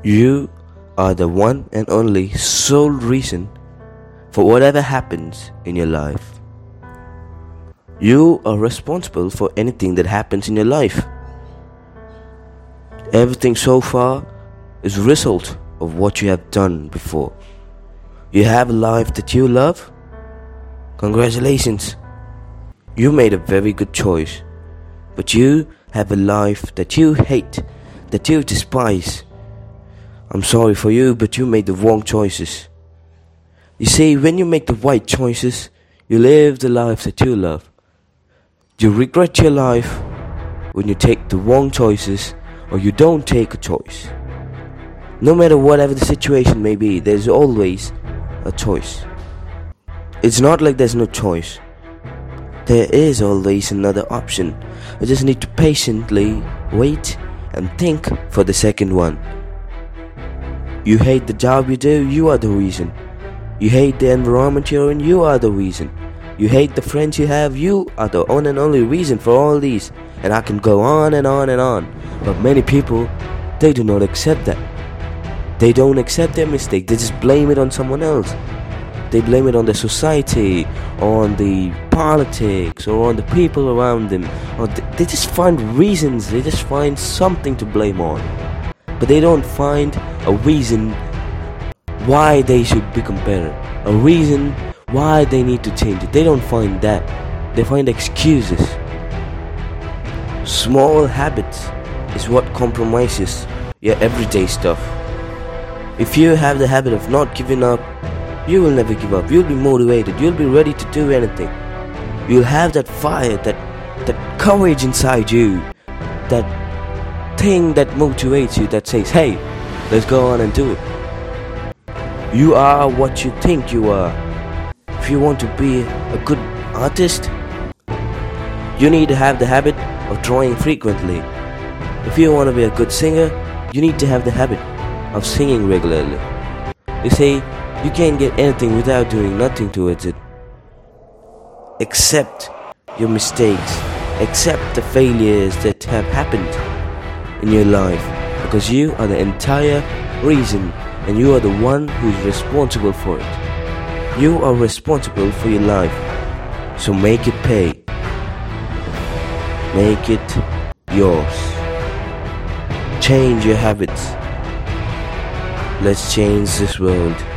You are the one and only sole reason for whatever happens in your life. You are responsible for anything that happens in your life. Everything so far is a result of what you have done before. You have a life that you love? Congratulations. You made a very good choice. But you have a life that you hate, that you despise. I'm sorry for you, but you made the wrong choices. You see, when you make the right choices, you live the life that you love. You regret your life when you take the wrong choices or you don't take a choice. No matter whatever the situation may be, there's always a choice. It's not like there's no choice. There is always another option. You just need to patiently wait and think for the second one. You hate the job you do, you are the reason. You hate the environment you're in, you are the reason. You hate the friends you have, you are the one and only reason for all these. And I can go on and on and on. But many people, they do not accept that. They don't accept their mistake, they just blame it on someone else. They blame it on the society, on the politics, or on the people around them. Or they just find reasons, they just find something to blame on. But they don't find a reason why they should become better. A reason why they need to change it. They don't find that. They find excuses. Small habits is what compromises your everyday stuff. If you have the habit of not giving up, you will never give up. You'll be motivated. You'll be ready to do anything. You'll have that fire, that courage inside you, that thing that motivates you, that says, hey, let's go on and do it. You are what you think you are. If you want to be a good artist, you need to have the habit of drawing frequently. If you want to be a good singer, you need to have the habit of singing regularly. You see, you can't get anything without doing nothing towards it. Accept your mistakes. Accept the failures that have happened in your life, because you are the entire reason and you are the one who's responsible for it. You are responsible for your life, so make it pay. Make it yours. Change your habits. Let's change this world.